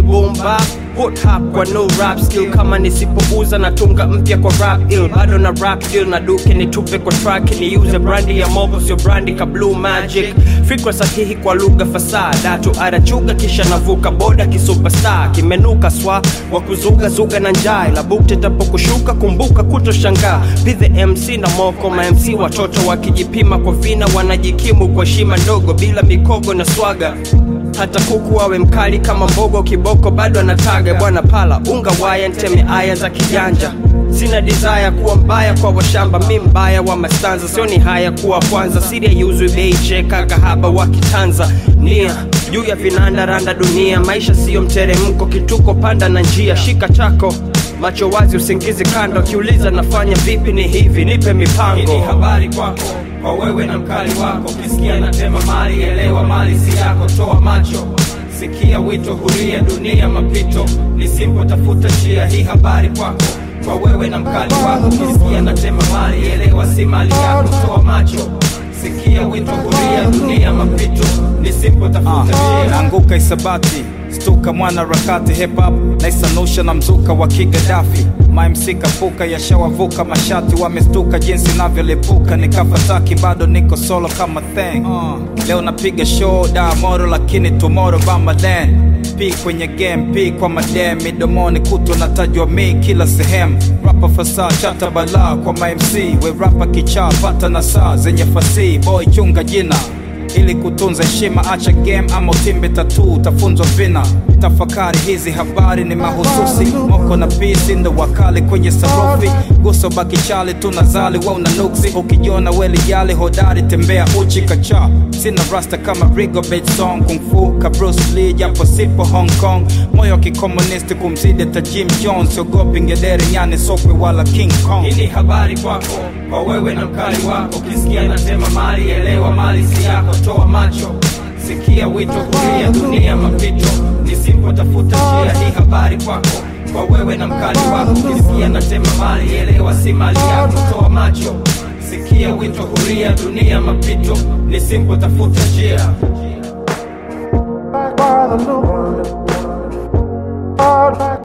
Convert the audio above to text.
boom bap, hot hop kwa no rap skill. Kama nisipouza na tunga mpya kwa rap ill, bado na rap deal na duke nitupe kwa track. Ni use brandi ya mobo sio brandi ka blue magic. Fikra sahihi kwa lugha fasada tu arachuga kisha navuka boda kisuperstar. Kimenuka swa wa kuzuga zuga na njai la bukte tapokushuka kumbuka kutoshangaa. Be the MC na moko ma MC watoto wakijipima kwa vina wanajikimu kwa shima ndogo bila mikogo na swaga. Hata kuku wawe mkali kama mbogo kiboko bado anataga. Bwana pala unga waya nteme aya za kijanja. Sina desire kuwa mbaya kwa washamba, mi mbaya wa mastanza. Sio ni haya kuwa kwanza, siri yuzwe bei cheka kahaba wa kitanza. Nia juu ya vinanda randa dunia, maisha sio mteremko kituko panda na njia. Shika chako macho wazi usingizi kando, kiuliza nafanya vipi ni hivi nipe mipango. Hii habari kwako kwa wewe na mkali wako, kisikia natema mali elewa mali si yako. Toa macho sikia wito huria dunia mapito ni simple tafuta njia. Hii habari kwako kwa wewe na mkali wako, kisikia natema mali elewa si mali yako. Toa macho sikia wito huria dunia mapito ni simple tafuta njia. Anguka isabati stuka mwana rakati hip hop na isanusha na mzuka wa Kigadafi. MC kapuka yashawavuka mashati wamestuka jinsi navyolipuka. Nikafataki bado niko solo kama thing. Leo napiga show da moro lakini tomorrow bamba then. P kwenye game P kwa madem midomoni kuto natajwa mi kila sehemu. Rapper fasa chata bala kwa MC we rapper kichaa pata na saa zenye fasi. Boy chunga jina ili kutunza heshima, acha game ama utimbe tattoo utafunzwa vina. Tafakari hizi habari ni mahususi, moko na pisi ndo wakali kwenye sarufi. Guso baki chali tunazali wa unanuksi, ukijiona weli yali hodari tembea uchi kacha. Sina rasta kama Rigo Beat Song, Kung Fu ka Bruce Lee japo sipo Hong Kong. Moyo kikomunisti kumzidi ta Jim Jones, ogopi ngedere nyane sokwe wala King Kong. Hii habari kwako kwa wewe na mkali wako, kisikia natema mali elewa mali si yako. Toa macho sikia wito kulia dunia mapito ni simple tafuta njia. Hii habari kwako kwa wewe na mkali wako, kisikia natema mali elewa si mali yako. Toa macho sikia wito kulia dunia mapito ni simple tafuta njia.